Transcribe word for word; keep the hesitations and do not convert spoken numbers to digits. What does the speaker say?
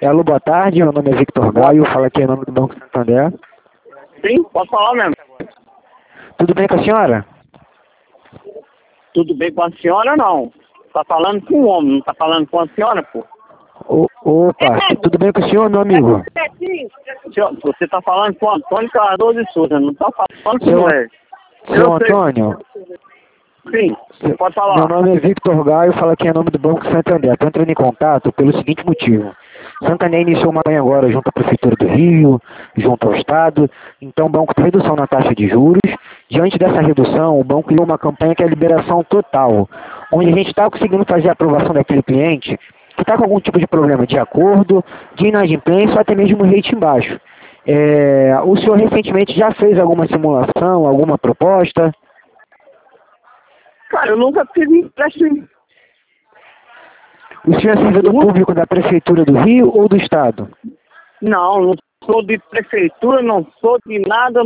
É, alô, boa tarde, meu nome é Victor Gaio, fala aqui em nome do Banco Santander. Sim, pode falar mesmo. Tudo bem com a senhora? Tudo bem com a senhora, não. Tá falando com o homem, não tá falando com a senhora, pô. O, opa, tudo bem com o senhor, meu amigo? Senhor, você tá falando com o Antônio Cardoso de Souza, não tá falando com Seu, o mulher. seu Eu sei. Antônio, Sim, seu- pode meu falar. nome é Victor Gaio, fala aqui em nome do Banco Santander. Estou entrando em contato pelo seguinte motivo. Santander iniciou uma campanha agora junto à Prefeitura do Rio, junto ao Estado. Então o banco tem redução na taxa de juros. Diante dessa redução, o banco criou uma campanha que é a liberação total, onde a gente está conseguindo fazer a aprovação daquele cliente que está com algum tipo de problema de acordo, de inadimplência ou até mesmo rate baixo. É, o senhor recentemente já fez alguma simulação, alguma proposta? Cara, eu nunca tive empréstimo. O senhor é servidor público da Prefeitura do Rio ou do Estado? Não, não sou de prefeitura, não sou de nada.